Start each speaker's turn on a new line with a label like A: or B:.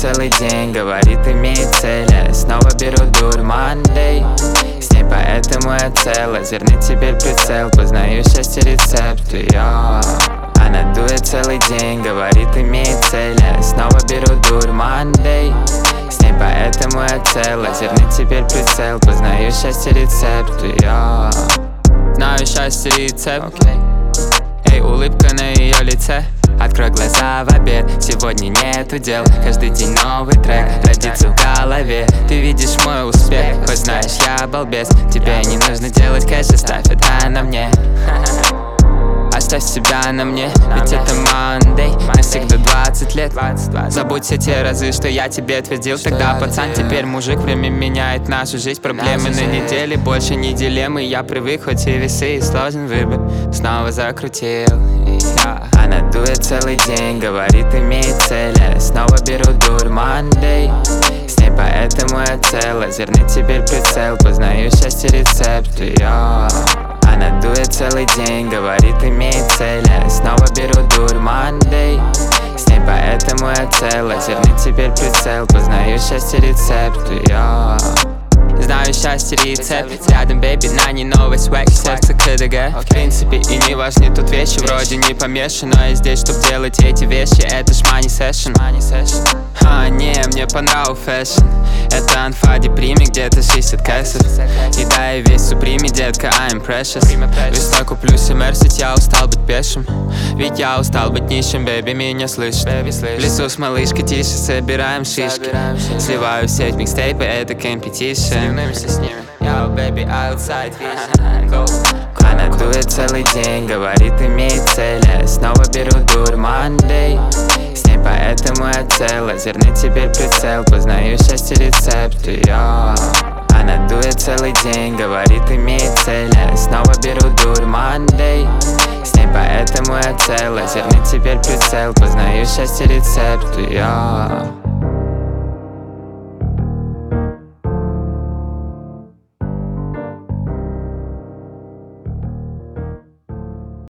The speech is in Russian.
A: целый день, говорит, имеет цель. Я снова беру дурь Monday. С ней поэтому я цел, лазерный теперь прицел. Познаю счастье рецепт, она дует целый день, говорит, имеет цель. Я снова беру дурь Monday. С ней поэтому я цел, лазерный теперь прицел. Познаю счастье рецепт, знаю счастье рецепт. Эй, улыбка на ее лице. Открой глаза в обед, сегодня нету дел. Каждый день новый трек родится в голове. Ты видишь мой успех, хоть знаешь, я балбес. Тебе не нужно делать кэш, оставь это на мне. Оставь себя на мне, ведь это Monday. Навсегда 20 лет. Забудь все те разы, что я тебе твердил тогда. Пацан, теперь мужик, время меняет нашу жизнь. Проблемы на неделе, больше не дилеммы. Я привык, хоть и весы, и сложен выбор. Снова закрутил. Она дует целый день, говорит, имеет цель. Я снова беру дурь Monday. С ней поэтому я цел, лазерный теперь прицел. Познаю счастье рецепт, она дует целый день, говорит, имеет цель. Я снова беру дурь Monday. С ней поэтому я цел, лазерный теперь прицел. Познаю счастье рецепт, знаю счастье рецепт. Рядом, бэйби, на ней новый свэг. Сердце КДГ, в принципе, и не важны тут вещи. Вроде не помешан, но я здесь, чтоб делать эти вещи. Это ж money session. Не, мне понравил фэшн. Это анфа деприме, где-то 60 кэсов. И да, я весь суприме, детка, I'm precious. Весной куплю себе мерсить, я устал быть пешим. Ведь я устал быть нищим, бэби, меня слышит. В лесу с малышкой тише, собираем шишки. Сливаю в сеть микстейпы, это компетишн. Yo, baby, outside, она дует целый день, говорит, имеет цель. Я снова беру дурь Monday. С ней поэтому я цел, лазерный теперь прицел. Познаю счастье рецепт, она дует целый день, говорит, имеет цель. Я снова беру дурь Monday. С ней поэтому я цел, лазерный теперь прицел. Познаю счастье рецепт,